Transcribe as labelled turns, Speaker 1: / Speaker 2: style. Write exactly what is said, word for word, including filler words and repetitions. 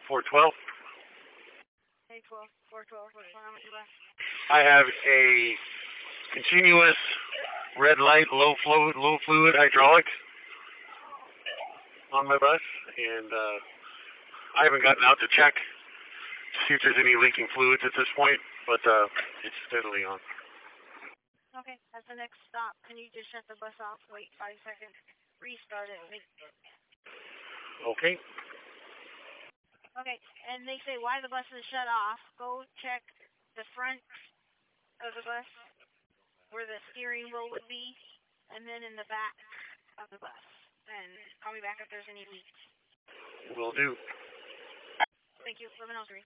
Speaker 1: four twelve.
Speaker 2: Hey, twelve, four twelve, what's going on with your bus?
Speaker 1: I have a continuous red light, low fluid, low fluid hydraulic on my bus, and uh, I haven't gotten out to check to see if there's any leaking fluids at this point, but uh, it's steadily on.
Speaker 2: Okay, that's the next stop. Can you just shut the bus off? Wait five seconds. Restart it. Wait.
Speaker 1: Okay.
Speaker 2: Okay, and they say why the bus is shut off. Go check the front of the bus where the steering wheel would be, and then in the back of the bus. And call me back if there's any leaks.
Speaker 1: Will do.
Speaker 2: Thank you. eleven oh three.